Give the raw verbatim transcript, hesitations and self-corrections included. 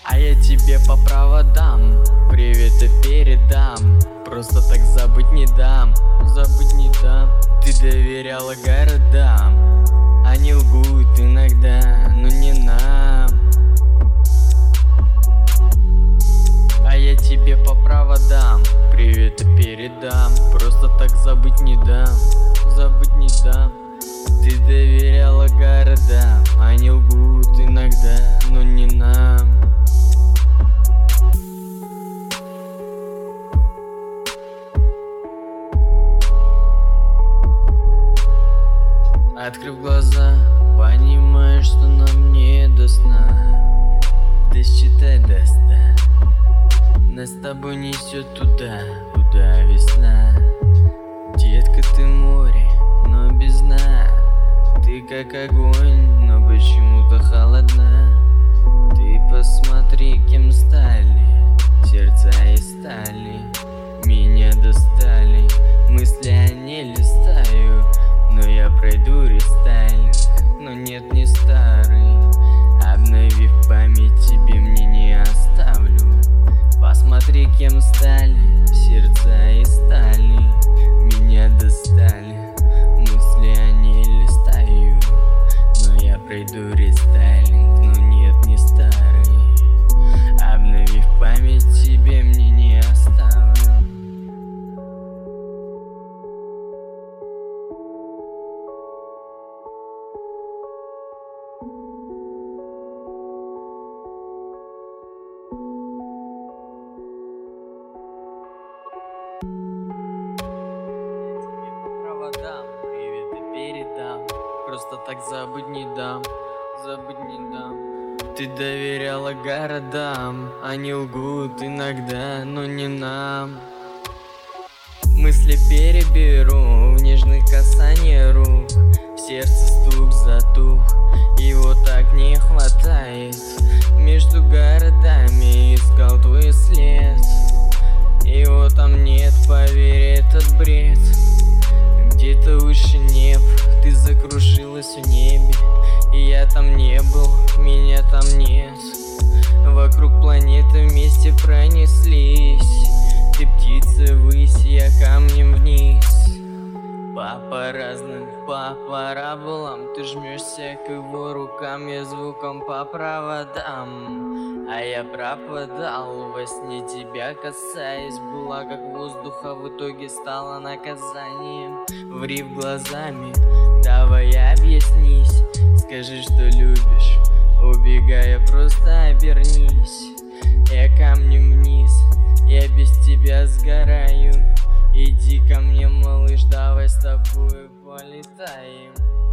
А я тебе по проводам приветы передам. Просто так забыть не дам, забыть не дам. Ты доверяла городам, они лгут иногда, но не нам. А я тебе по проводам приветы передам. Просто так забыть не дам, забыть не дам. Ты доверяла городам, они лгут иногда, но не нам. Открыв глаза, понимаешь, что нам не до сна. Досчитай до ста. Нас с тобой несет туда, куда весна. Детка, ты море, но без дна. Ты как огонь, но почему-то холодна. Ты посмотри, кем стали сердца из стали. Меня достали, мысли они листаю. Но я пройду рестайлинг, но нет, не старый. Обновив память, тебе мне не оставлю. Посмотри, кем стали сердца из стали. Меня достали, мысли они листаю. Но я пройду рестайлинг, но нет, не старый. Обновив память, тебе мне не оставлю. Проводам приветы передам. Просто так забыть не дам, забыть не дам. Ты доверяла городам, они лгут иногда, но не нам. Мысли переберу в нежных касаниях рук. В сердце стук затух, его так не хватает. Между городами искал твой след. Его там нет, поверь, этот бред. Где-то выше неб, ты закружилась в небе. И я там не был, меня там нет. Вокруг планеты вместе пронеслись. Ты птица ввысь, я камнем вниз. По разным, по параболам ты жмешься к его рукам, я звуком по проводам. А я пропадал во сне, тебя касаясь. Была как воздуха, в итоге стала наказанием. Ври глазами, давай объяснись. Скажи, что любишь, убегая, просто обернись. Я камнем вниз, я без тебя сгораю. Иди ко мне, малыш, давай с тобой полетаем.